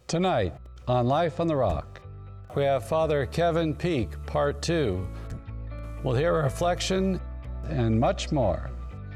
Tonight on Life on the Rock, we have Father Kevin Peek, Part 2. We'll hear a reflection and much more.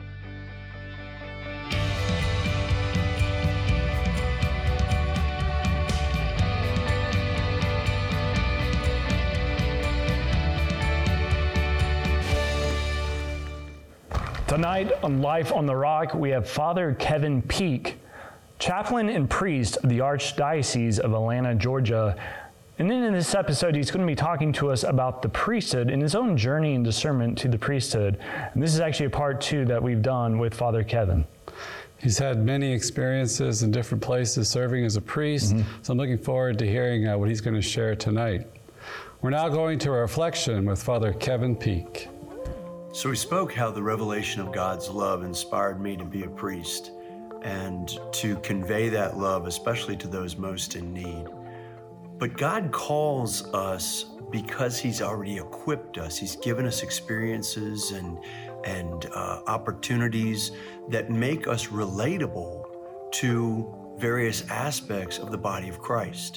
Tonight on Life on the Rock, we have Father Kevin Peek, chaplain and priest of the Archdiocese of Atlanta, Georgia. And then in this episode, he's going to be talking to us about the priesthood and his own journey and discernment to the priesthood. And this is actually a part 2 that we've done with Father Kevin. He's had many experiences in different places serving as a priest, so I'm looking forward to hearing what he's going to share tonight. We're now going to a reflection with Father Kevin Peek. So we spoke how the revelation of God's love inspired me to be a priest and to convey that love, especially to those most in need. But God calls us because He's already equipped us. He's given us experiences and opportunities that make us relatable to various aspects of the body of Christ.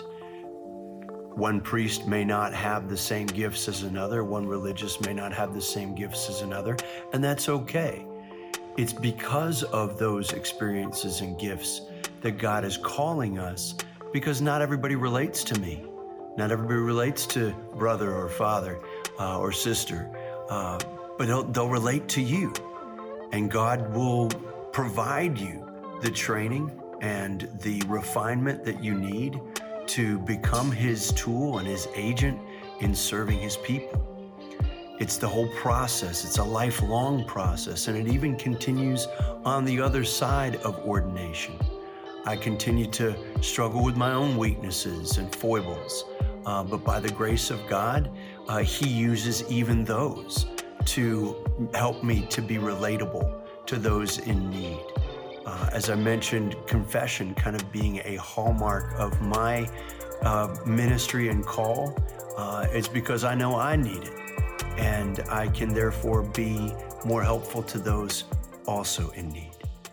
One priest may not have the same gifts as another. One religious may not have the same gifts as another, and that's okay. It's because of those experiences and gifts that God is calling us, because not everybody relates to me. Not everybody relates to brother or father or sister, but they'll relate to you. And God will provide you the training and the refinement that you need to become His tool and His agent in serving His people. It's the whole process. It's a lifelong process, and it even continues on the other side of ordination. I continue to struggle with my own weaknesses and foibles, but by the grace of God, He uses even those to help me to be relatable to those in need. As I mentioned, confession kind of being a hallmark of my ministry and call, it's because I know I need it. And I can therefore be more helpful to those also in need.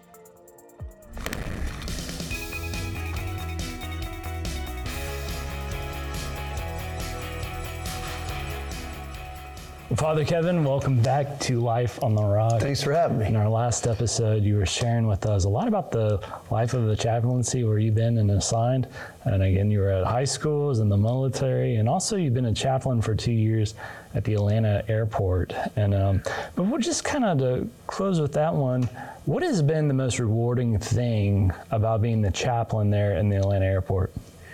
Father Kevin, welcome back to Life on the Rock. Thanks for having me. In our last episode, you were sharing with us a lot about the life of the chaplaincy, where you've been and assigned. And again, you were at high schools and the military, and also you've been a chaplain for 2 years at the Atlanta airport. And but we'll just kind of to close with that one, what has been the most rewarding thing about being the chaplain there in the Atlanta airport?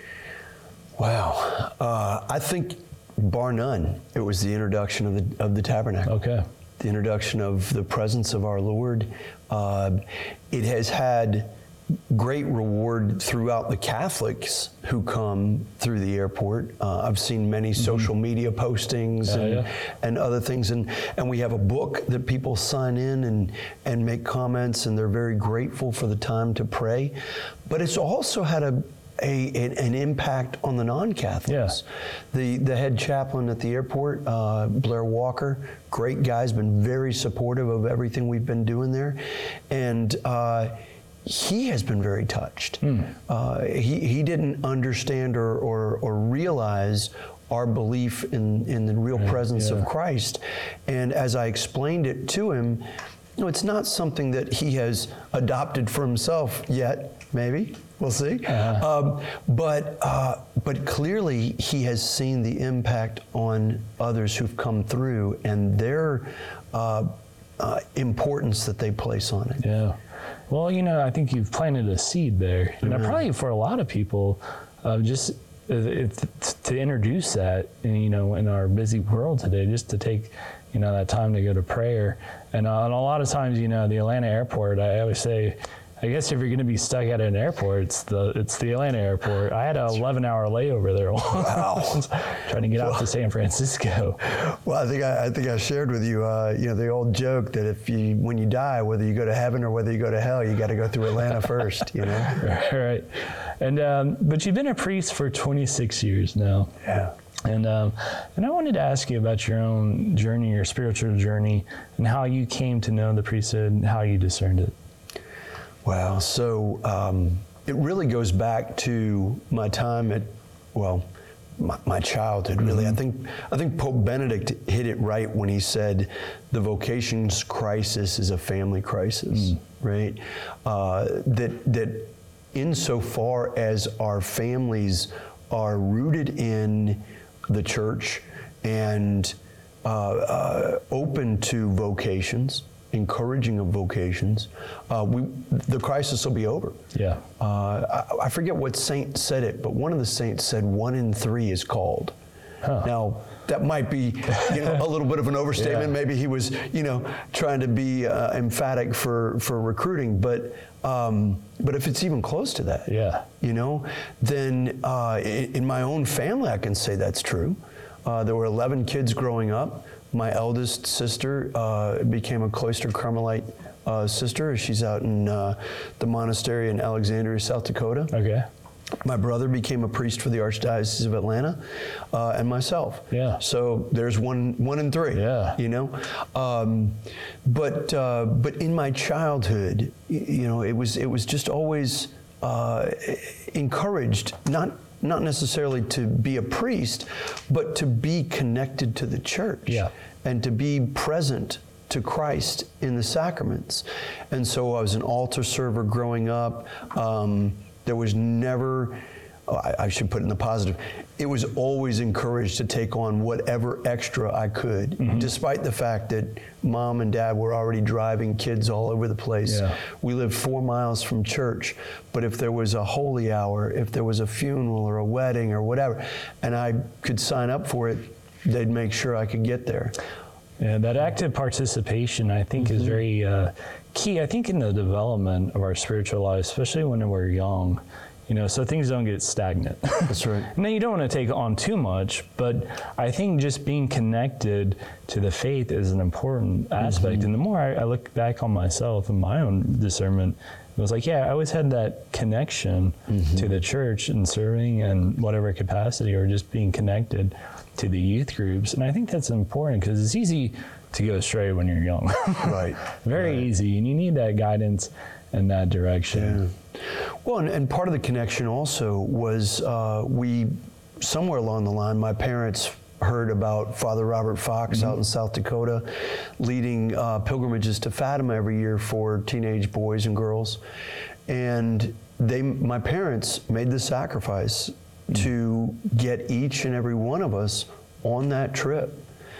Wow. I think, bar none, it was the introduction of the tabernacle. Okay. The introduction of the presence of our Lord. It has had great reward throughout the Catholics who come through the airport. I've seen many social media postings and other things, and we have a book that people sign in and make comments, and they're very grateful for the time to pray. But it's also had an impact on the non-Catholics. Yeah. The head chaplain at the airport, Blair Walker, great guy, has been very supportive of everything we've been doing there. And he has been very touched. He didn't understand or realize our belief in the real presence of Christ. And as I explained it to him, it's not something that he has adopted for himself yet, maybe. We'll see. But clearly he has seen the impact on others who've come through and their importance that they place on it. Yeah. Well, I think you've planted a seed there. And probably for a lot of people, just to introduce that, in our busy world today, just to take, that time to go to prayer. And a lot of times, the Atlanta airport, I always say, I guess if you're going to be stuck at an airport, it's the Atlanta airport. I had an 11-hour layover there once, trying to get out to San Francisco. Well, I think I shared with you, the old joke that when you die, whether you go to heaven or whether you go to hell, you got to go through Atlanta first. Right. And but you've been a priest for 26 years now. Yeah. And I wanted to ask you about your own journey, your spiritual journey, and how you came to know the priesthood and how you discerned it. Wow. So it really goes back to my time at, well, my childhood, really. I think Pope Benedict hit it right when he said the vocations crisis is a family crisis, right? That insofar as our families are rooted in the church and open to vocations, encouraging of vocations, the crisis will be over. Yeah. I forget what saint said it, but one of the saints said 1 in 3 is called. Huh. Now, that might be a little bit of an overstatement. Yeah. Maybe he was trying to be emphatic for recruiting, but if it's even close to that, Yeah. then in my own family, I can say that's true. There were 11 kids growing up. My eldest sister became a cloistered Carmelite sister. She's out in the monastery in Alexandria, South Dakota. Okay. My brother became a priest for the Archdiocese of Atlanta, and myself. Yeah. So there's 1 in 3. Yeah. But in my childhood, it was just always encouraged, not necessarily to be a priest, but to be connected to the church. Yeah. And to be present to Christ in the sacraments. And so I was an altar server growing up. There was never, I should put it in the positive, it was always encouraged to take on whatever extra I could, despite the fact that Mom and Dad were already driving kids all over the place. Yeah. We lived 4 miles from church, but if there was a holy hour, if there was a funeral or a wedding or whatever, and I could sign up for it, they'd make sure I could get there. Yeah, that active participation, I think, is very key, I think, in the development of our spiritual lives, especially when we're young. So things don't get stagnant. That's right. And then you don't want to take on too much, but I think just being connected to the faith is an important aspect. And the more I look back on myself and my own discernment, it was like, I always had that connection to the church and serving in whatever capacity, or just being connected to the youth groups. And I think that's important because it's easy to go astray when you're young. Right. Very easy. And you need that guidance in that direction. Yeah. Well, and part of the connection also was somewhere along the line, my parents heard about Father Robert Fox out in South Dakota, leading pilgrimages to Fatima every year for teenage boys and girls. And my parents made the sacrifice to get each and every one of us on that trip.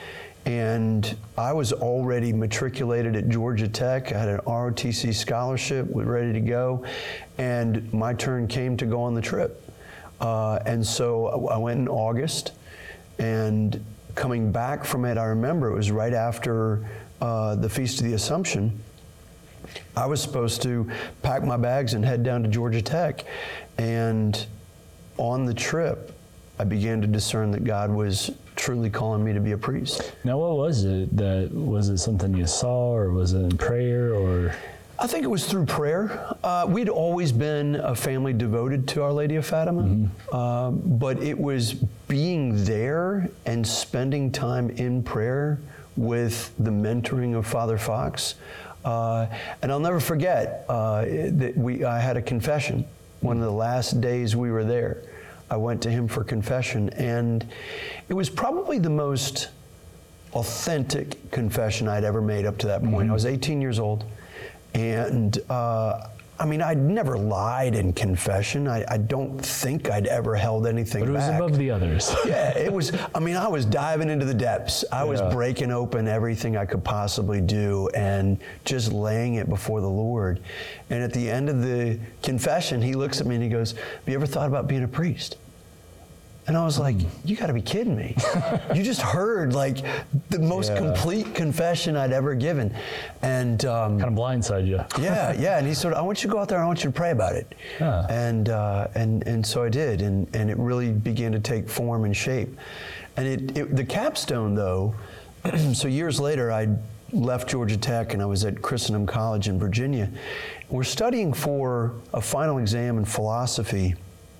And I was already matriculated at Georgia Tech. I had an ROTC scholarship, was ready to go, and my turn came to go on the trip. And so I went in August, and coming back from it, I remember it was right after the Feast of the Assumption. I was supposed to pack my bags and head down to Georgia Tech, and on the trip, I began to discern that God was truly calling me to be a priest. Now, what was it? Was it something you saw, or was it in prayer, or? I think it was through prayer. We'd always been a family devoted to Our Lady of Fatima, but it was being there and spending time in prayer with the mentoring of Father Fox. And I'll never forget that I had a confession. One of the last days we were there, I went to him for confession, and it was probably the most authentic confession I'd ever made up to that point. I was 18 years old, and I'd never lied in confession. I don't think I'd ever held anything back. But it was above the others. Yeah, it was. I was diving into the depths. I was breaking open everything I could possibly do and just laying it before the Lord. And at the end of the confession, he looks at me and he goes, "Have you ever thought about being a priest?" And I was like, you got to be kidding me. You just heard like the most complete confession I'd ever given. And kind of blindside you. Yeah. And he said, I want you to go out there and I want you to pray about it. Huh. And so I did. And it really began to take form and shape. And the capstone, though, so years later, I left Georgia Tech and I was at Christendom College in Virginia. We're studying for a final exam in philosophy.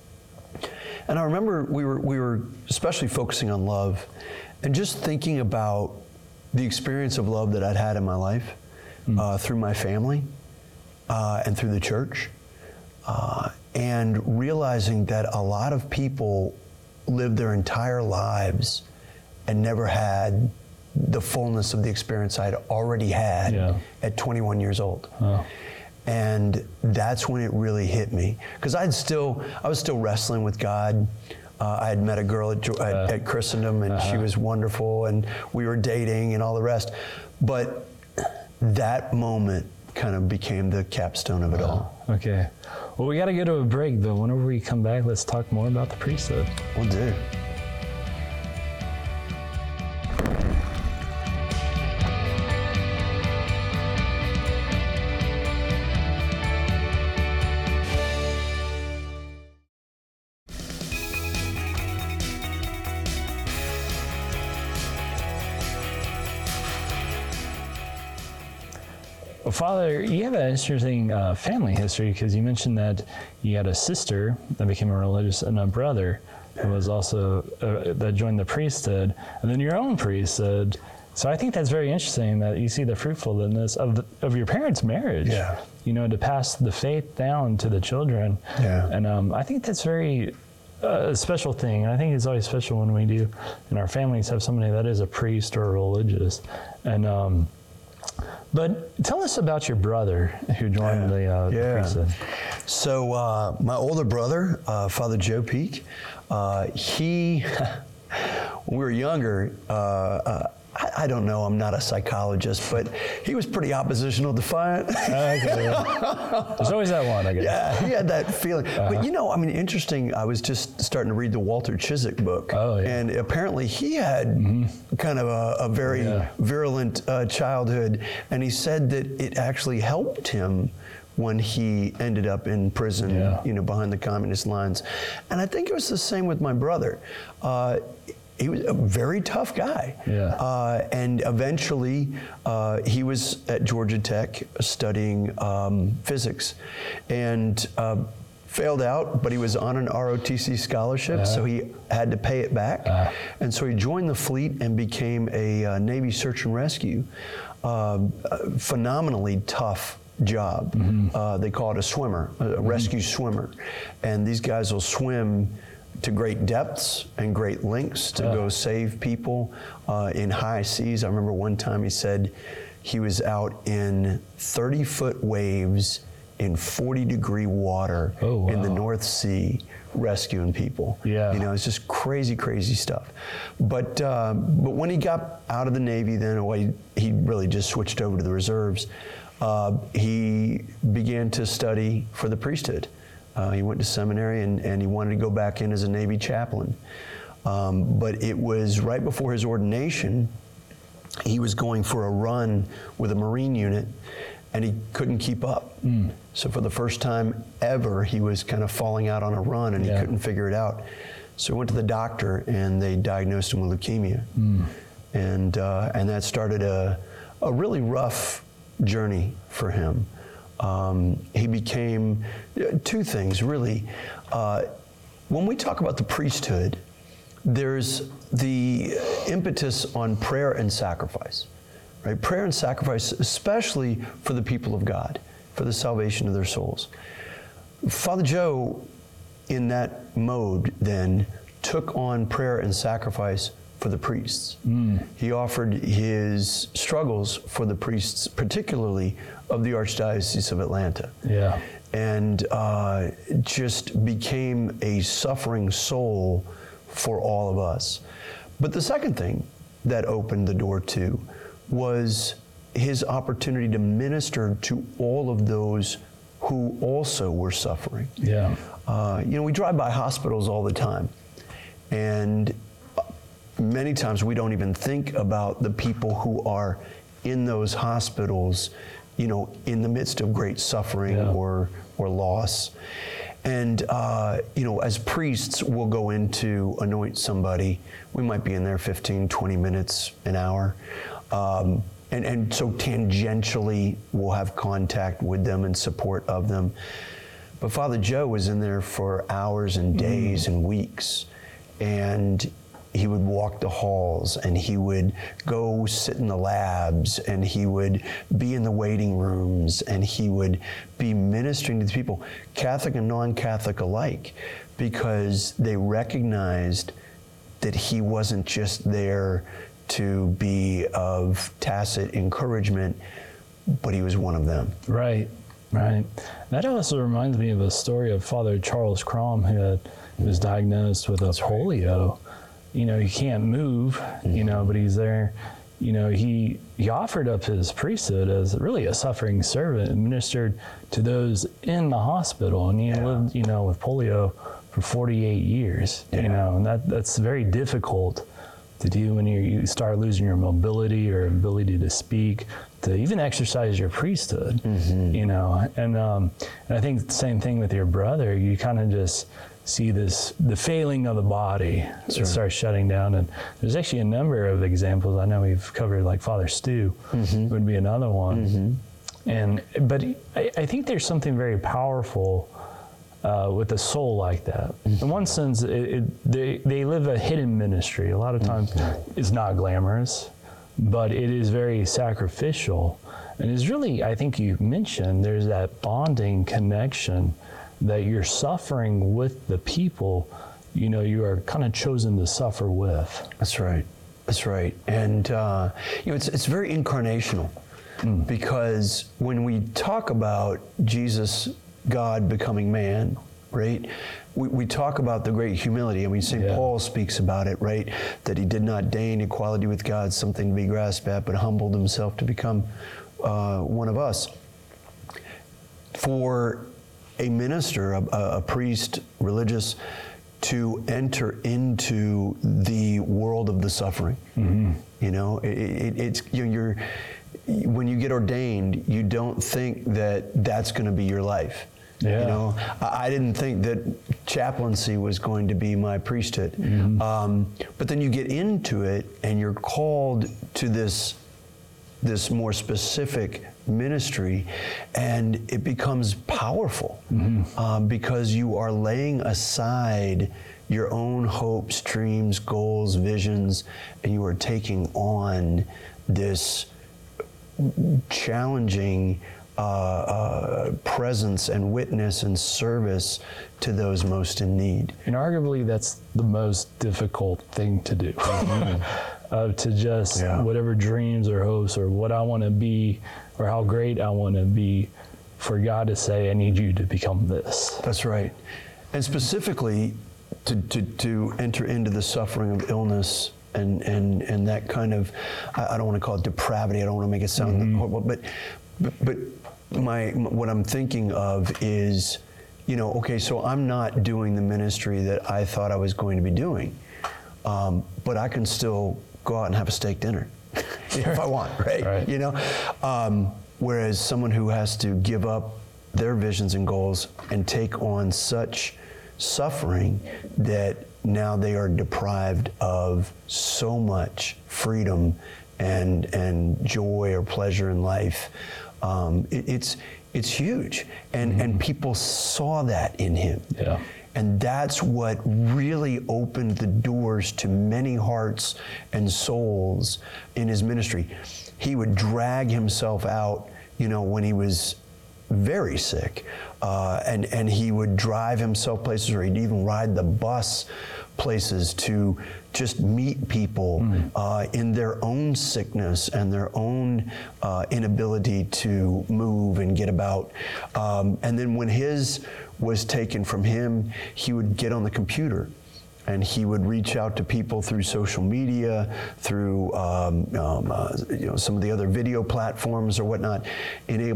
And I remember we were especially focusing on love and just thinking about the experience of love that I'd had in my life through my family and through the church. and realizing that a lot of people live their entire lives and never had the fullness of the experience I'd already had at 21 years old. Oh. And that's when it really hit me, because I was still wrestling with God. I had met a girl at Christendom, and she was wonderful, and we were dating and all the rest. But that moment kind of became the capstone of it all. Okay. Well, we got to go to a break, but whenever we come back, let's talk more about the priesthood. We'll do. Well, Father, you have an interesting family history, because you mentioned that you had a sister that became a religious and a brother who was also that joined the priesthood, and then your own priesthood. So I think that's very interesting that you see the fruitfulness of your parents' marriage. Yeah. You know, to pass the faith down to the children. Yeah. And I think that's very a special thing. And I think it's always special when we do in our families have somebody that is a priest or a religious. And but tell us about your brother who joined the priesthood. So my older brother, Father Joe Peak, he, when we were younger, I don't know, I'm not a psychologist, but he was pretty oppositional defiant. Okay, there's always that one, I guess. Yeah, he had that feeling. But you know, I mean, interesting, I was just starting to read the Walter Chiswick book. Oh, yeah. And apparently he had kind of a very virulent childhood. And he said that it actually helped him when he ended up in prison, you know, behind the communist lines. And I think it was the same with my brother. He was a very tough guy. Yeah. And eventually, he was at Georgia Tech studying physics, and failed out, but he was on an ROTC scholarship, so he had to pay it back. And so he joined the fleet and became a Navy search and rescue. Phenomenally tough job. They call it a swimmer, a rescue swimmer. And these guys will swim to great depths and great lengths to go save people in high seas. I remember one time he said he was out in 30-foot waves in 40-degree water in the North Sea rescuing people. Yeah. You know, it's just crazy, crazy stuff. But when he got out of the Navy, then he really just switched over to the reserves. He began to study for the priesthood. He went to seminary, and he wanted to go back in as a Navy chaplain. But it was right before his ordination. He was going for a run with a Marine unit, and he couldn't keep up. So for the first time ever, he was kind of falling out on a run, and he couldn't figure it out. So he went to the doctor, and they diagnosed him with leukemia. And that started a really rough journey for him. He became two things, really. When we talk about the priesthood, there's the impetus on prayer and sacrifice, right? Prayer and sacrifice, especially for the people of God, for the salvation of their souls. Father Joe, in that mode, then, took on prayer and sacrifice for the priests. He offered his struggles for the priests, particularly of the Archdiocese of Atlanta. Yeah. And just became a suffering soul for all of us. But the second thing that opened the door to was his opportunity to minister to all of those who also were suffering. Yeah. You know, we drive by hospitals all the time, and many times we don't even think about the people who are in those hospitals, you know, in the midst of great suffering or loss. And, you know, as priests, we'll go in to anoint somebody. We might be in there 15, 20 minutes, an hour. And so tangentially, we'll have contact with them and support of them. But Father Joe was in there for hours and days and weeks. And he would walk the halls, and he would go sit in the labs, and he would be in the waiting rooms, and he would be ministering to the people, Catholic and non-Catholic alike, because they recognized that he wasn't just there to be of tacit encouragement, but he was one of them. Right. That also reminds me of a story of Father Charles Crom, who was diagnosed with polio. You know, he can't move, you know, but he's there. You know, he offered up his priesthood as really a suffering servant and ministered to those in the hospital. And he lived, you know, with polio for 48 years, you know, and that's very difficult to do when you start losing your mobility or ability to speak, to even exercise your priesthood, you know. And I think the same thing with your brother. You kind of just see the failing of the body. It starts shutting down. And there's actually a number of examples. I know we've covered, like Father Stu would be another one. But I think there's something very powerful with a soul like that. In one sense, they live a hidden ministry. A lot of times it's not glamorous, but it is very sacrificial. And it's really, I think you mentioned, there's that bonding connection that you're suffering with the people, you know, you are kind of chosen to suffer with. That's right. And, you know, it's very incarnational, because when we talk about Jesus, God becoming man, right? We talk about the great humility. I mean, St. Paul speaks about it, right? That he did not deign equality with God something to be grasped at, but humbled himself to become one of us. For a minister, a priest, religious, to enter into the world of the suffering, you know, it's, you know, when you get ordained, you don't think that that's going to be your life. You know, I didn't think that chaplaincy was going to be my priesthood. But then you get into it, and you're called to this more specific ministry, and it becomes powerful because you are laying aside your own hopes, dreams, goals, visions, and you are taking on this challenging presence and witness and service to those most in need. And arguably that's the most difficult thing to do. To just whatever dreams or hopes or what I want to be or how great I want to be, for God to say, I need you to become this. That's right. And specifically to enter into the suffering of illness and that kind of, I don't want to call it depravity, I don't want to make it sound horrible, but what I'm thinking of is, you know, okay, so I'm not doing the ministry that I thought I was going to be doing, but I can still go out and have a steak dinner if I want, right? You know, whereas someone who has to give up their visions and goals and take on such suffering that now they are deprived of so much freedom and joy or pleasure in life. It's huge, and people saw that in him. And that's what really opened the doors to many hearts and souls in his ministry. He would drag himself out, you know, when he was very sick, and he would drive himself places, or he'd even ride the bus places to just meet people in their own sickness and their own inability to move and get about. And then when his was taken from him, he would get on the computer and he would reach out to people through social media, through you know, some of the other video platforms or whatnot, in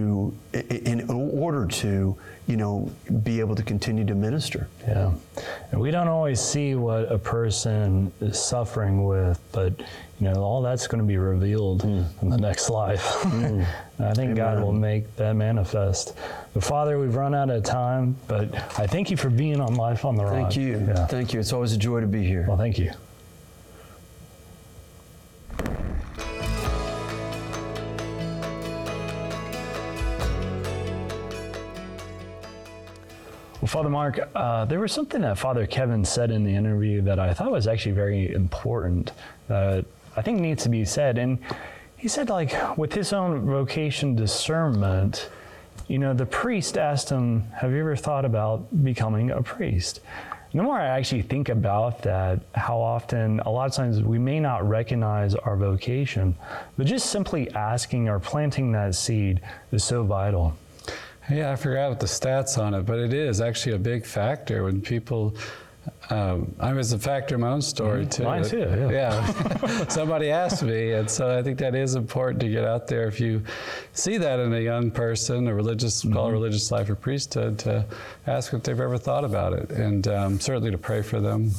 order to, you know, be able to continue to minister. Yeah, and we don't always see what a person is suffering with, but you know, all that's going to be revealed in the next life. And I think God will make that manifest. But Father, we've run out of time, but I thank you for being on Life on the Rock. Thank you. Yeah. Thank you. It's always a joy to be here. Well, thank you. Well, Father Mark, there was something that Father Kevin said in the interview that I thought was actually very important that I think needs to be said. And he said, like, with his own vocation discernment, the priest asked him, have you ever thought about becoming a priest? And the more I actually think about that, how often, a lot of times we may not recognize our vocation, but just simply asking or planting that seed is so vital. Yeah, I forgot what the stats on it, but it is actually a big factor when people. It's a factor in my own story too. Mine too. Yeah. Somebody asked me, and so I think that is important to get out there. If you see that in a young person, a religious, call it religious life or priesthood, to ask if they've ever thought about it, and certainly to pray for them.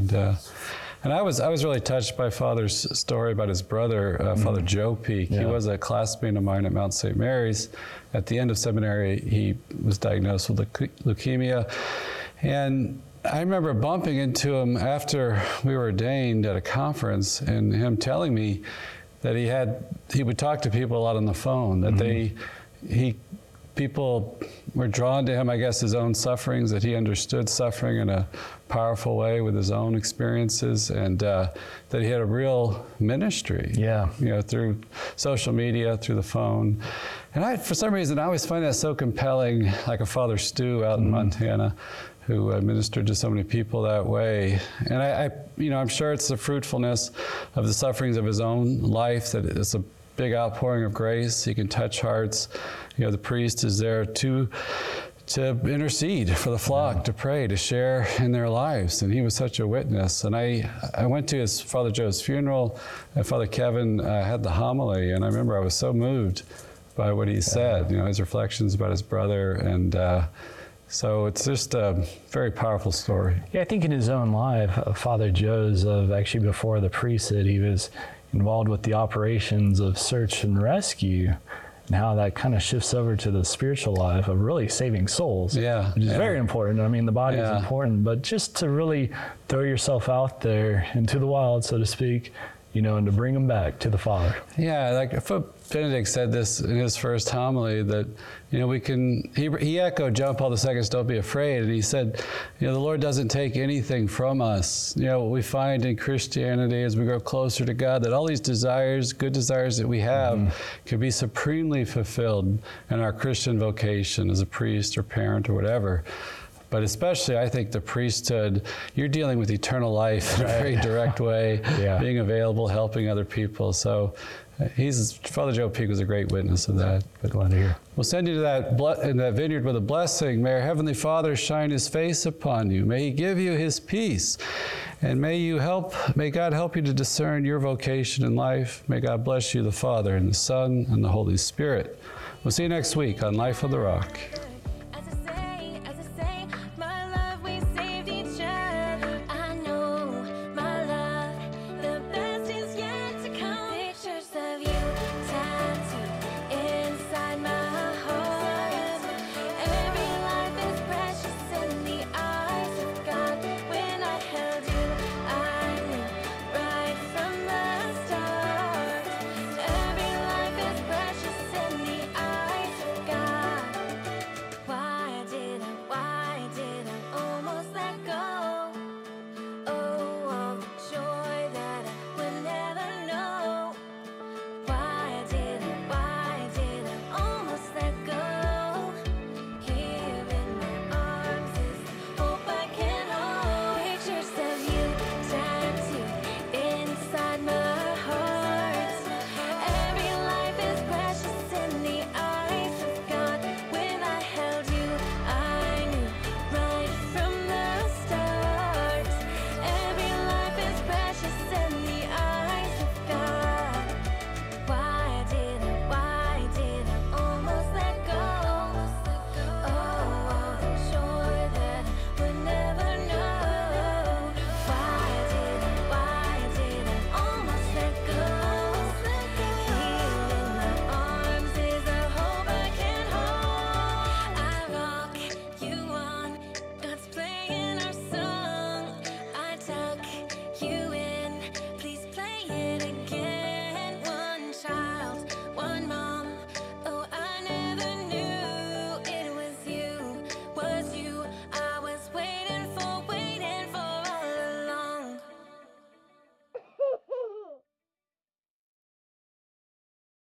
And I was really touched by Father's story about his brother, Father Joe Peak. Yeah. He was a classmate of mine at Mount St. Mary's. At the end of seminary, he was diagnosed with leukemia. And I remember bumping into him after we were ordained at a conference, and him telling me that he would talk to people a lot on the phone, that people were drawn to him, I guess, his own sufferings, that he understood suffering in a powerful way with his own experiences, and that he had a real ministry. Yeah. Through social media, through the phone. And for some reason, I always find that so compelling, like a Father Stu out in Montana, who ministered to so many people that way. And I'm sure it's the fruitfulness of the sufferings of his own life, that it's a big outpouring of grace. He can touch hearts. The priest is there to intercede for the flock, to pray, to share in their lives. And he was such a witness. And I went to his Father Joe's funeral, and Father Kevin had the homily, and I remember I was so moved by what he said, his reflections about his brother, and so it's just a very powerful story. Yeah, I think in his own life, Father Joe's, actually before the priesthood, he was involved with the operations of search and rescue, and how that kind of shifts over to the spiritual life of really saving souls. Yeah. Which is very important. I mean, the body is important, but just to really throw yourself out there into the wild, so to speak, and to bring them back to the Father. Yeah, like Pope Benedict said this in his first homily, that he echoed John Paul II, don't be afraid, and he said, the Lord doesn't take anything from us. What we find in Christianity as we grow closer to God, that all these desires, good desires that we have, can be supremely fulfilled in our Christian vocation as a priest or parent or whatever. But especially, I think the priesthood, you're dealing with eternal life in a very direct way, being available, helping other people. So Father Joe Peak was a great witness of that. But glad to hear. We'll send you to that vineyard with a blessing. May our Heavenly Father shine His face upon you. May He give you His peace. And may God help you to discern your vocation in life. May God bless you, the Father, and the Son, and the Holy Spirit. We'll see you next week on Life of the Rock.